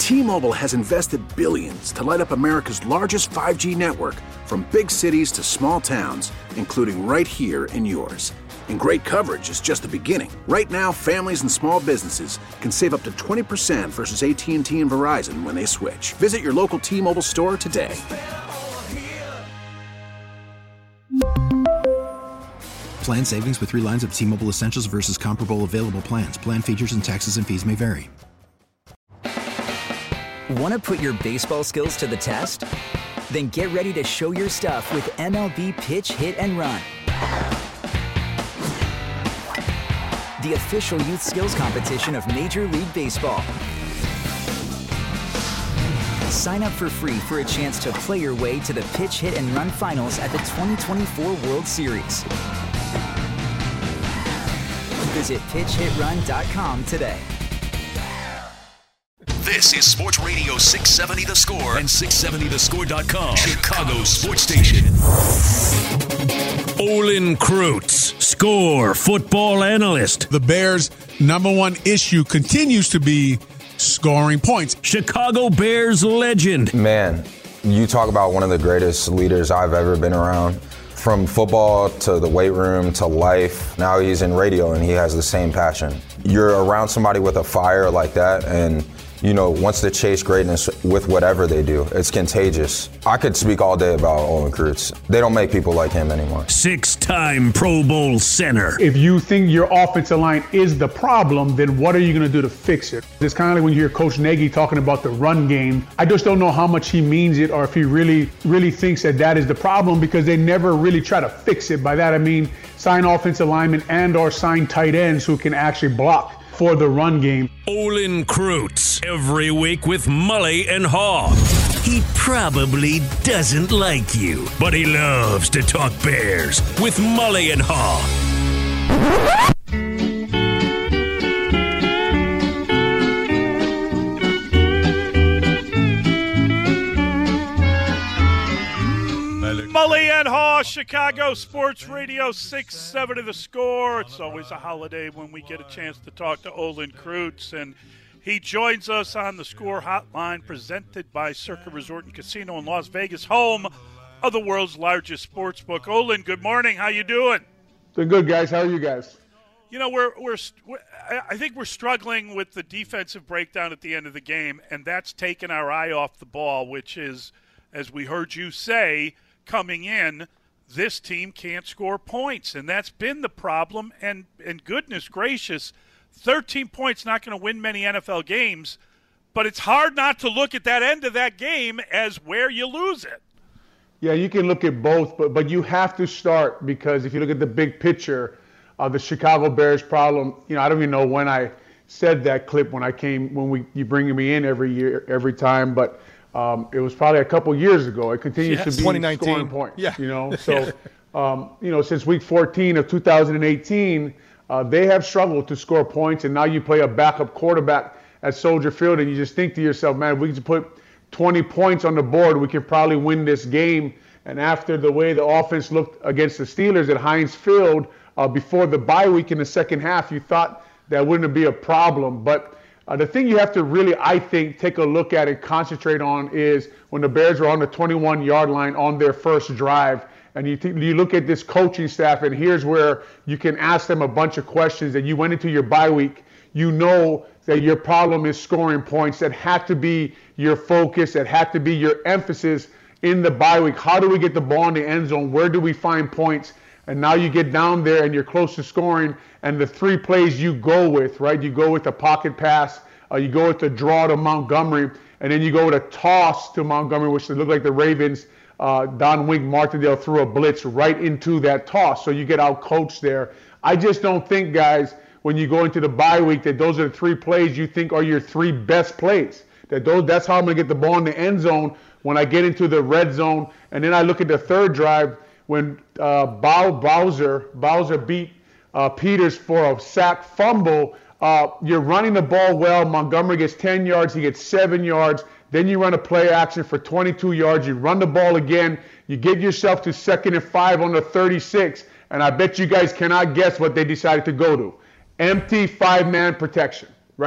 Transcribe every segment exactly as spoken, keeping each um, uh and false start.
T-Mobile has invested billions to light up America's largest five G network, from big cities to small towns, including right here in yours. And great coverage is just the beginning. Right now, families and small businesses can save up to twenty percent versus A T and T and Verizon when they switch. Visit your local T-Mobile store today. Plan savings with three lines of T-Mobile Essentials versus comparable available plans. Plan features and taxes and fees may vary. Want to put your baseball skills to the test? Then get ready to show your stuff with M L B Pitch, Hit, and Run. The official youth skills competition of Major League Baseball. Sign up for free for a chance to play your way to the Pitch, Hit, and Run finals at the twenty twenty-four World Series. Visit pitch hit run dot com today. This is Sports Radio six seventy The Score and six seventy the score dot com, Chicago's sports station. Olin Kreutz, Score football analyst. The Bears' number one issue continues to be scoring points. Chicago Bears legend. Man, you talk about one of the greatest leaders I've ever been around. From football to the weight room to life. Now he's in radio and he has the same passion. You're around somebody with a fire like that and, you know, wants to chase greatness with whatever they do. It's contagious. I could speak all day about Olin Kreutz. They don't make people like him anymore. Six-time Pro Bowl center. If you think your offensive line is the problem, then what are you going to do to fix it? It's kind of like when you hear Coach Nagy talking about the run game. I just don't know how much he means it or if he really, really thinks that that is the problem, because they never really try to fix it. By that I mean sign offensive linemen and or sign tight ends who can actually block for the run game. Olin Kreutz, every week with Mully and Haw. He probably doesn't like you, but he loves to talk Bears with Mully and Haw. Mully and Haw, Chicago Sports Radio six seventy The Score. It's always a holiday when we get a chance to talk to Olin Kreutz, and he joins us on the Score Hotline presented by Circa Resort and Casino in Las Vegas, home of the world's largest sports book. Olin, good morning. How you doing? Doing good, guys. How are you guys? You know, we're we're I think we're struggling with the defensive breakdown at the end of the game, and that's taken our eye off the ball, which is, as we heard you say, coming in, this team can't score points, and that's been the problem. And and goodness gracious, thirteen points not going to win many N F L games, but it's hard not to look at that end of that game as where you lose it. Yeah, you can look at both, but but you have to start, because if you look at the big picture of the Chicago Bears problem, you know, I don't even know when I said that clip when I came, when we you bring me in every year, every time, but Um, it was probably a couple years ago. It continues yes, to be scoring points. Yeah. You know, so um, you know, since week fourteen of two thousand eighteen, uh, they have struggled to score points, and now you play a backup quarterback at Soldier Field, and you just think to yourself, man, if we can put twenty points on the board, we can probably win this game. And after the way the offense looked against the Steelers at Heinz Field uh, before the bye week in the second half, you thought that wouldn't be a problem, but. Uh, the thing you have to really, I think, take a look at and concentrate on is when the Bears were on the twenty-one-yard line on their first drive, and you th- you look at this coaching staff, and here's where you can ask them a bunch of questions, and you went into your bye week, you know that your problem is scoring points. That had to be your focus. That had to be your emphasis in the bye week. How do we get the ball in the end zone? Where do we find points? And now you get down there and you're close to scoring, and the three plays you go with, right? You go with the pocket pass, uh, you go with the draw to Montgomery, and then you go with a toss to Montgomery, which looked like the Ravens. Uh, Don Wink Martindale threw a blitz right into that toss, so you get out coached there. I just don't think, guys, when you go into the bye week, that those are the three plays you think are your three best plays. That those, that's how I'm going to get the ball in the end zone when I get into the red zone. And then I look at the third drive, when uh, Bow, Bowser Bowser beat uh, Peters for a sack fumble. Uh, you're running the ball well. Montgomery gets ten yards. He gets seven yards. Then you run a play action for twenty-two yards. You run the ball again. You get yourself to second and five on the thirty-six. And I bet you guys cannot guess what they decided to go to. Empty five-man protection, right?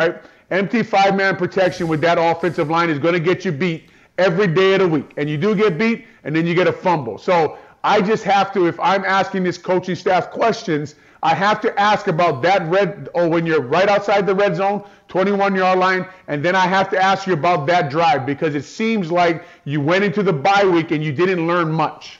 empty five-man protection with that offensive line is going to get you beat every day of the week. And you do get beat, and then you get a fumble. So I just have to, if I'm asking this coaching staff questions, I have to ask about that red, or when you're right outside the red zone, twenty-one-yard line, and then I have to ask you about that drive, because it seems like you went into the bye week and you didn't learn much.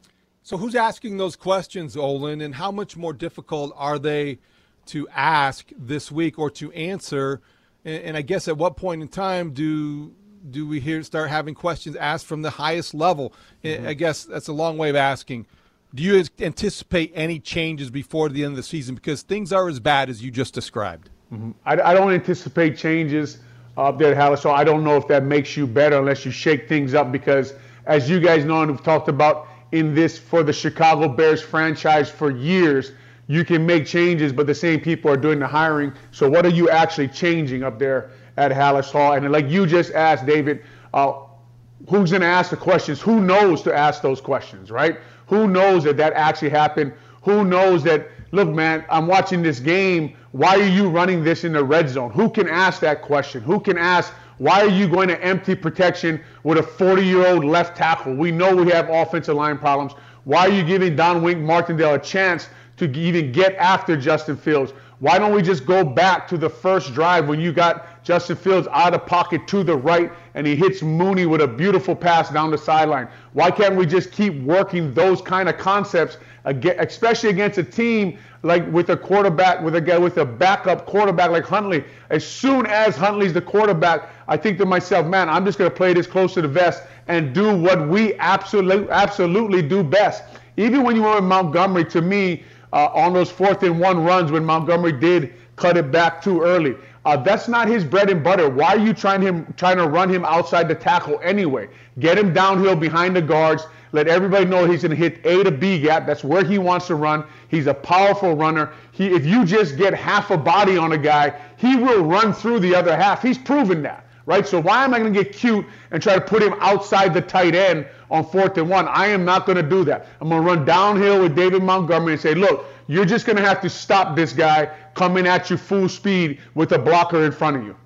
So who's asking those questions, Olin, and how much more difficult are they to ask this week or to answer? And, and I guess at what point in time do do we hear start having questions asked from the highest level? Mm-hmm. I guess that's a long way of asking. Do you anticipate any changes before the end of the season? Because things are as bad as you just described. Mm-hmm. I, I don't anticipate changes up there at Halas Hall. I don't know if that makes you better unless you shake things up, because as you guys know and we've talked about in this for the Chicago Bears franchise for years, you can make changes, but the same people are doing the hiring. So what are you actually changing up there at Halas Hall? And like you just asked, David, uh, who's going to ask the questions? Who knows to ask those questions, right? Who knows that that actually happened? Who knows that, look, man, I'm watching this game. Why are you running this in the red zone? Who can ask that question? Who can ask, why are you going to empty protection with a forty-year-old left tackle? We know we have offensive line problems. Why are you giving Don Wink Martindale a chance to even get after Justin Fields? Why don't we just go back to the first drive when you got Justin Fields out of pocket to the right and he hits Mooney with a beautiful pass down the sideline? Why can't we just keep working those kind of concepts, especially against a team like with a quarterback, with a guy with a backup quarterback like Huntley? As soon as Huntley's the quarterback, I think to myself, man, I'm just going to play this close to the vest and do what we absolutely, absolutely do best. Even when you were in Montgomery, to me, Uh, on those fourth and one runs when Montgomery did cut it back too early. Uh, that's not his bread and butter. Why are you trying him trying to run him outside the tackle anyway? Get him downhill behind the guards. Let everybody know he's going to hit A to B gap. That's where he wants to run. He's a powerful runner. He, if you just get half a body on a guy, he will run through the other half. He's proven that, right? So why am I going to get cute and try to put him outside the tight end on fourth and one? I am not going to do that. I'm going to run downhill with David Montgomery and say, look, you're just going to have to stop this guy coming at you full speed with a blocker in front of you.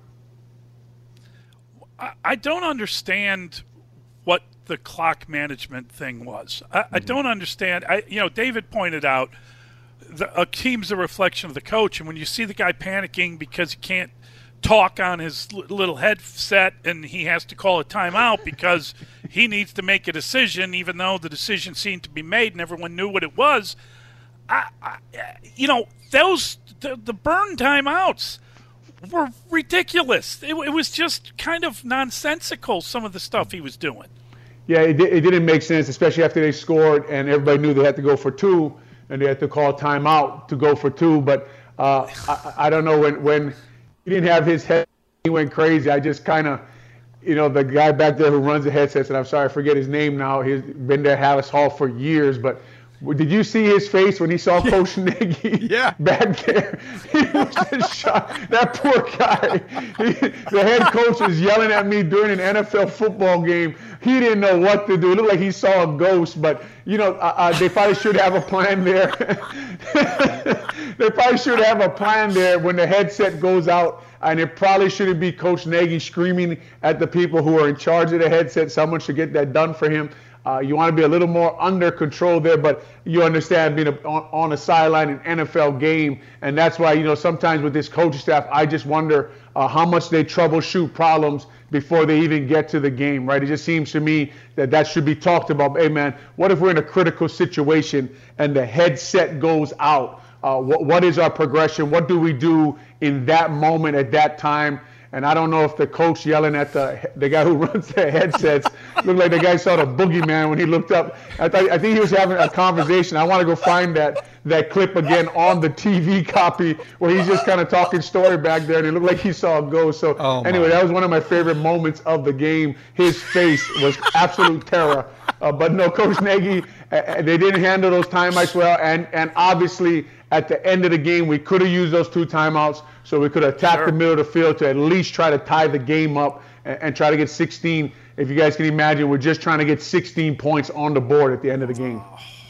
I don't understand what the clock management thing was. I, mm-hmm. I don't understand. I, you know, David pointed out the, a team's a reflection of the coach, and when you see the guy panicking because he can't talk on his little headset and he has to call a timeout because he needs to make a decision, even though the decision seemed to be made and everyone knew what it was. I, I, you know, those the, the burn timeouts were ridiculous. It, it was just kind of nonsensical, some of the stuff he was doing. Yeah, it, it didn't make sense, especially after they scored and everybody knew they had to go for two and they had to call timeout to go for two. But uh, I, I don't know, when when he didn't have his head, he went crazy. I just kind of, you know, the guy back there who runs the headsets, and I'm sorry, I forget his name now. He's been there at Halas Hall for years, but did you see his face when he saw Coach Nagy yeah. back there? He was just shocked. That poor guy. He, the head coach is yelling at me during an N F L football game. He didn't know what to do. It looked like he saw a ghost, but, you know, uh, uh, they probably should have a plan there. They probably should have a plan there when the headset goes out, and it probably shouldn't be Coach Nagy screaming at the people who are in charge of the headset. Someone should get that done for him. Uh, you want to be a little more under control there, but you understand being a, on, on a sideline in an N F L game, and that's why, you know, sometimes with this coaching staff, I just wonder uh, how much they troubleshoot problems before they even get to the game, right? It just seems to me that that should be talked about. Hey, man, what if we're in a critical situation and the headset goes out? Uh, what, what is our progression? What do we do in that moment at that time? And I don't know if the coach yelling at the the guy who runs the headsets looked like the guy saw the boogeyman when he looked up. I, th- I think he was having a conversation. I want to go find that that clip again on the T V copy where he's just kind of talking story back there, and it looked like he saw a ghost. So oh anyway, that was one of my favorite moments of the game. His face was absolute terror. Uh, but no, Coach Nagy, uh, they didn't handle those timeouts well, and and obviously at the end of the game, we could have used those two timeouts, so we could attack sure. the middle of the field to at least try to tie the game up and, and try to get sixteen. If you guys can imagine, we're just trying to get sixteen points on the board at the end of the game.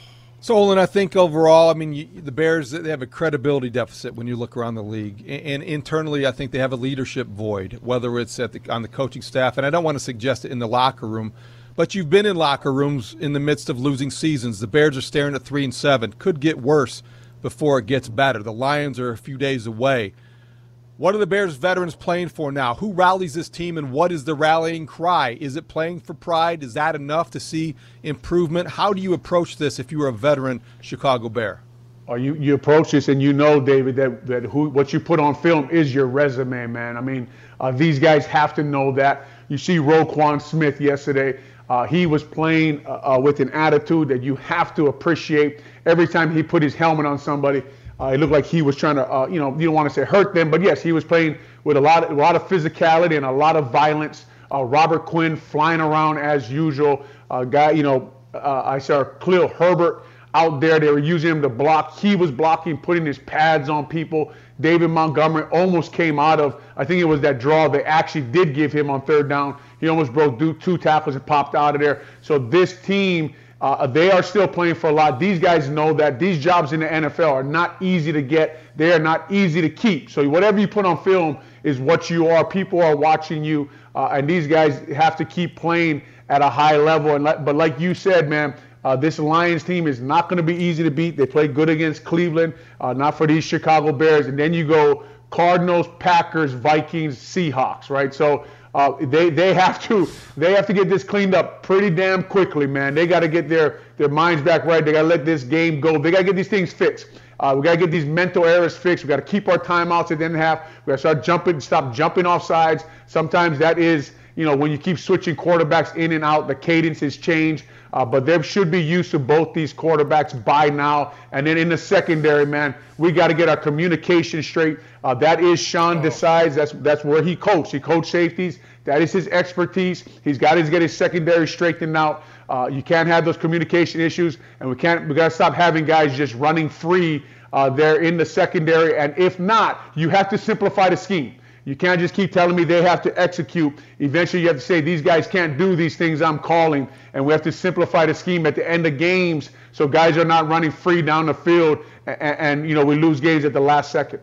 So, Olin, I think overall, I mean, you, the Bears, they have a credibility deficit when you look around the league. And, and internally, I think they have a leadership void, whether it's at the, on the coaching staff. And I don't want to suggest it in the locker room, but you've been in locker rooms in the midst of losing seasons. The Bears are staring at three and seven. Could get worse before it gets better. The Lions are a few days away. What are the Bears veterans playing for now? Who rallies this team, and what is the rallying cry? Is it playing for pride? Is that enough to see improvement? How do you approach this if you were a veteran Chicago Bear? Oh, you, you approach this and you know, David, that, that who what you put on film is your resume, man. I mean, uh, these guys have to know that. You see Roquan Smith yesterday. Uh, he was playing uh, uh, with an attitude that you have to appreciate. Every time he put his helmet on somebody, Uh, it looked like he was trying to, uh, you know, you don't want to say hurt them, but yes, he was playing with a lot, of, a lot of physicality and a lot of violence. Uh, Robert Quinn flying around as usual. Uh, guy, you know, uh, I saw Khalil Herbert out there. They were using him to block. He was blocking, putting his pads on people. David Montgomery almost came out of, I think it was that draw they actually did give him on third down. He almost broke two tackles and popped out of there. So this team, Uh, they are still playing for a lot. These guys know that these jobs in the N F L are not easy to get. They are not easy to keep. So whatever you put on film is what you are. People are watching you, uh, and these guys have to keep playing at a high level. And let, but like you said, man, uh, this Lions team is not going to be easy to beat. They played good against Cleveland, uh, not for these Chicago Bears. And then you go Cardinals, Packers, Vikings, Seahawks, right? So. Uh, they they have to they have to get this cleaned up pretty damn quickly, man. They got to get their their minds back right. They got to let this game go. They got to get these things fixed. Uh, we got to get these mental errors fixed. We got to keep our timeouts at the end of the half. We got to start jumping, stop jumping off sides. Sometimes that is, you know, when you keep switching quarterbacks in and out, the cadence is changed. Uh, but they should be used to both these quarterbacks by now. And then in the secondary, man, we got to get our communication straight. Uh, that is Sean Desai's. That's that's where he coached. He coached safeties. That is his expertise. He's got to get his secondary straightened out. Uh, you can't have those communication issues, and we can't. We got to stop having guys just running free uh, there in the secondary. And if not, you have to simplify the scheme. You can't just keep telling me they have to execute. Eventually, you have to say, these guys can't do these things I'm calling, and we have to simplify the scheme at the end of games so guys are not running free down the field, and, and you know, we lose games at the last second.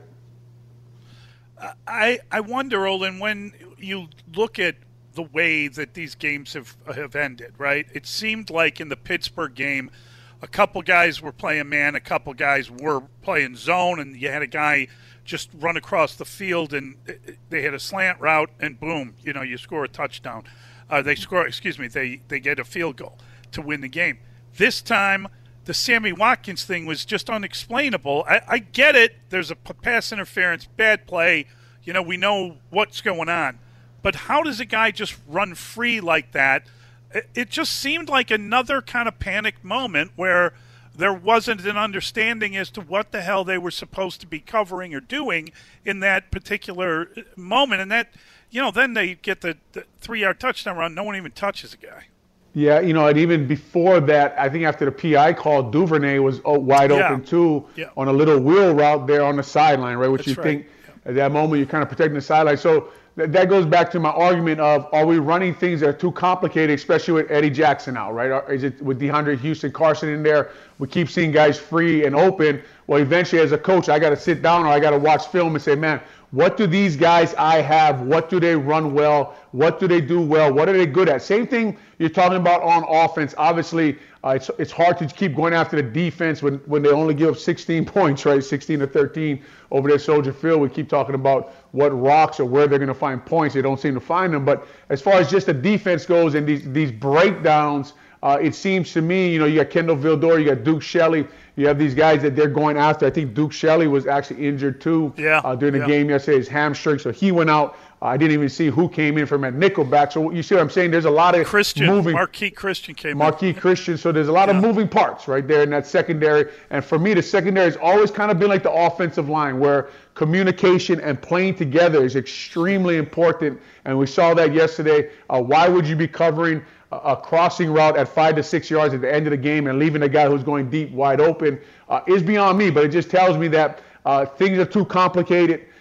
I I wonder, Olin, when you look at the way that these games have have ended, right? It seemed like in the Pittsburgh game, a couple guys were playing man, a couple guys were playing zone, and you had a guy just run across the field, and they had a slant route, and boom, you know, you score a touchdown. Uh, they score, excuse me, they, they get a field goal to win the game. This time, the Sammy Watkins thing was just unexplainable. I, I get it. There's a pass interference, bad play. You know, we know what's going on. But how does a guy just run free like that? It, it just seemed like another kind of panicked moment where there wasn't an understanding as to what the hell they were supposed to be covering or doing in that particular moment. And that, you know, then they get the, the three-yard touchdown run. No one even touches a guy. Yeah, you know, and even before that, I think after the P I call, Duvernay was wide Yeah. open too Yeah. on a little wheel route there on the sideline, right? Which That's you right. think at that moment you're kind of protecting the sideline. So th- that goes back to my argument of, are we running things that are too complicated, especially with Eddie Jackson out, right? Or is it with DeAndre Houston, Carson in there? We keep seeing guys free and open. Well, eventually as a coach, I got to sit down or I got to watch film and say, man, what do these guys I have? What do they run well? What do they do well? What are they good at? Same thing you're talking about on offense. Obviously, uh, it's it's hard to keep going after the defense when, when they only give up sixteen points, right? sixteen to thirteen over there at Soldier Field. We keep talking about what rocks or where they're going to find points. They don't seem to find them. But as far as just the defense goes and these these breakdowns, uh, it seems to me, you know, you got Kendall Vildor, you got Duke Shelley. You have these guys that they're going after. I think Duke Shelley was actually injured too Yeah, uh, during the yeah. game yesterday, his hamstring. So he went out. Uh, I didn't even see who came in from at nickelback. So you see what I'm saying? There's a lot of Christian, moving. Marquis Christian came in. Marquis Christian. So there's a lot Yeah. of moving parts right there in that secondary. And for me, the secondary has always kind of been like the offensive line, where communication and playing together is extremely important. And we saw that yesterday. Uh, why would you be covering a, a crossing route at five to six yards at the end of the game and leaving a guy who's going deep wide open? Uh, is beyond me, but it just tells me that uh, things are too complicated.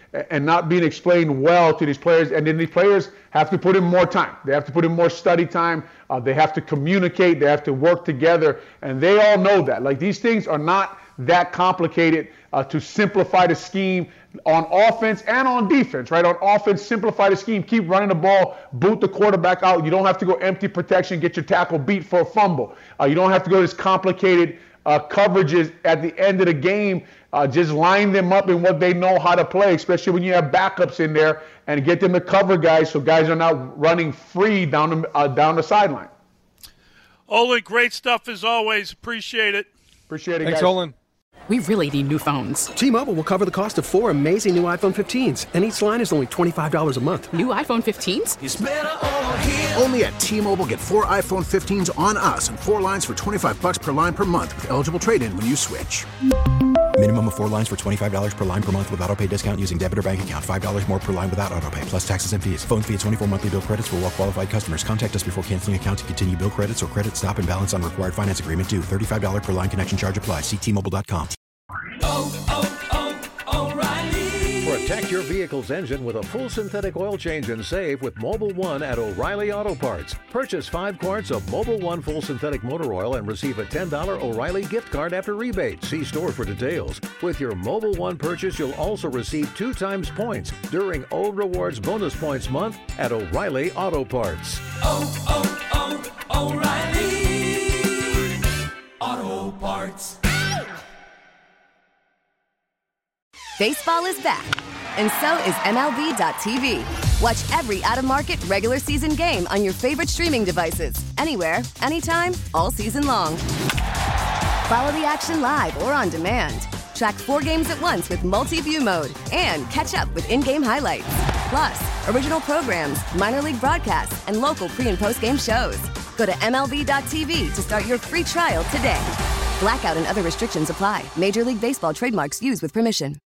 and not being explained well to these players. And then these players have to put in more time. They have to put in more study time. Uh, they have to communicate. They have to work together. And they all know that. Like, these things are not that complicated uh, to simplify the scheme on offense and on defense, right? On offense, simplify the scheme. Keep running the ball. Boot the quarterback out. You don't have to go empty protection, get your tackle beat for a fumble. Uh, you don't have to go this complicated uh, coverages at the end of the game. Uh, just line them up in what they know how to play, especially when you have backups in there, and get them to cover guys so guys are not running free down the, uh, down the sideline. Olin, great stuff as always. Appreciate it. Appreciate it, Thanks, guys. Olin. We really need new phones. T-Mobile will cover the cost of four amazing new iPhone fifteens, and each line is only twenty-five dollars a month. New iPhone fifteens? It's better over here. Only at T-Mobile, get four iPhone fifteens on us and four lines for twenty-five dollars per line per month with eligible trade-in when you switch. Minimum of four lines for twenty-five dollars per line per month with autopay discount using debit or bank account. five dollars more per line without autopay, plus taxes and fees. Phone fee at twenty-four monthly bill credits for well-qualified customers. Contact us before canceling account to continue bill credits or credit stop and balance on required finance agreement due. thirty-five dollars per line connection charge applies. See T Mobile dot com. Oh, oh, oh, O'Reilly. Protect your vehicle's engine with a full synthetic oil change and save with Mobil one at O'Reilly Auto Parts. Purchase five quarts of Mobil one full synthetic motor oil and receive a ten dollars O'Reilly gift card after rebate. See store for details. With your Mobil one purchase, you'll also receive two times points during O Rewards Bonus Points Month at O'Reilly Auto Parts. Oh, oh, oh, O'Reilly Auto Parts. Baseball is back, and so is M L B dot T V. Watch every out-of-market regular season game on your favorite streaming devices, anywhere, anytime, all season long. Follow the action live or on demand. Track four games at once with multi-view mode and catch up with in-game highlights. Plus, original programs, minor league broadcasts, and local pre- and post-game shows. Go to M L B dot T V to start your free trial today. Blackout and other restrictions apply. Major League Baseball trademarks used with permission.